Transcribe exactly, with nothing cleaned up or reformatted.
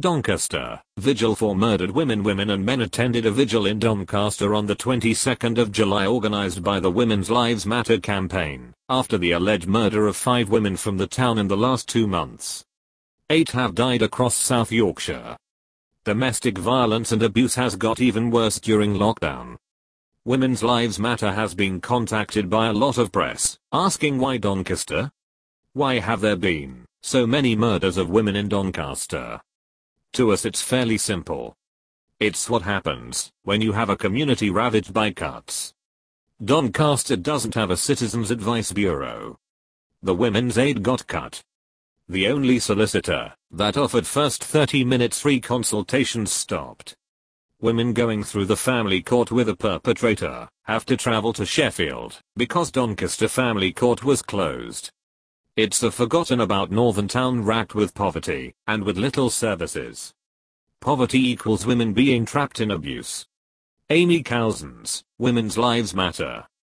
Doncaster, vigil for murdered women. Women and men attended a vigil in Doncaster on the twenty-second of July organized by the Women's Lives Matter campaign, after the alleged murder of five women from the town in the last two months. Eight have died across South Yorkshire. Domestic violence and abuse has got even worse during lockdown. Women's Lives Matter has been contacted by a lot of press, asking why Doncaster? Why have there been so many murders of women in Doncaster? To us it's fairly simple. It's what happens when you have a community ravaged by cuts. Doncaster doesn't have a Citizens Advice Bureau. The Women's Aid got cut. The only solicitor that offered first thirty minutes free consultations stopped. Women going through the family court with a perpetrator have to travel to Sheffield because Doncaster family court was closed. It's a forgotten about northern town racked with poverty and with little services. Poverty equals women being trapped in abuse. Amy Cousins, Women's Lives Matter.